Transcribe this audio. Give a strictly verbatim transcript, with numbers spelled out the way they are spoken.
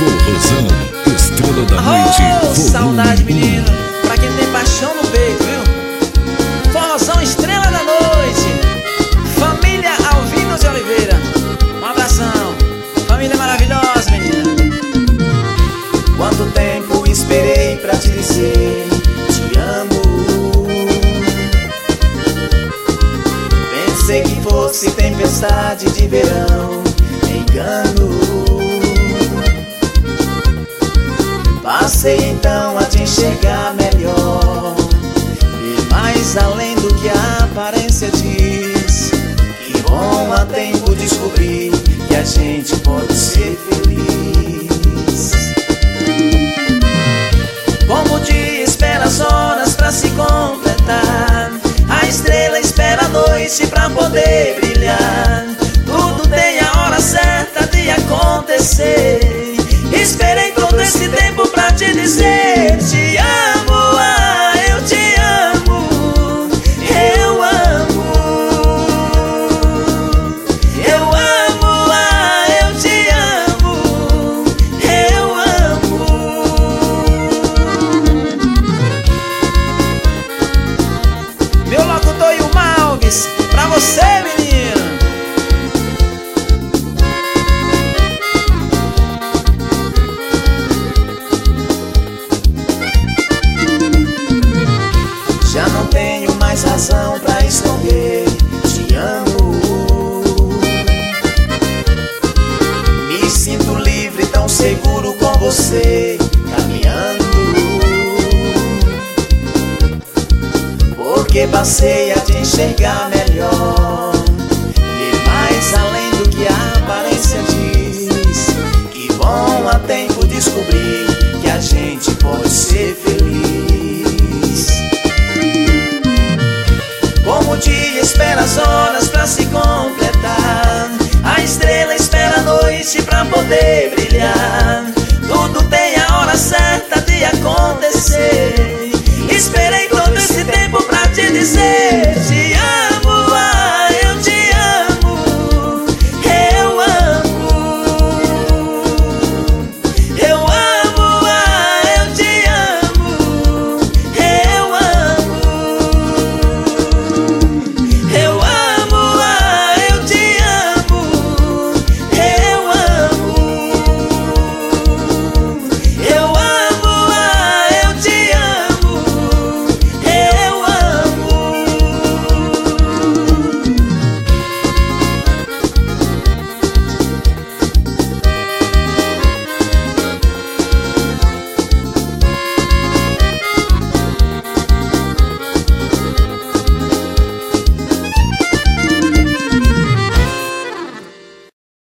Forrozão, estrela da noite. Oh, saudade, menino, pra quem tem paixão no peito, viu? Forrozão, estrela da noite. Família Alvinos de Oliveira, um abração. Família maravilhosa, menina. Quanto tempo esperei pra te dizer te amo. Pensei que fosse tempestade de verão, engano. Passei então a te enxergar melhor, e mais além do que a aparência diz. Que bom a tempo descobrir que a gente pode ser feliz. Como o dia espera as horas pra se completar, a estrela espera a noite pra poder brilhar. Tudo tem a hora certa de acontecer. Esperei todo esse tempo pra te dizer te amo, ah, eu te amo, eu amo. Eu amo, ah, eu te amo, eu amo. Meu locutor e o Malgues, pra você, menino. Já não tenho mais razão pra esconder, te amo. Me sinto livre, tão seguro com você caminhando. Porque passei a te enxergar melhor, e mais além do que a aparência diz. Que bom a tempo descobrir que a gente pode ser feliz. Como o dia espera as horas pra se completar, a estrela espera a noite pra poder brilhar.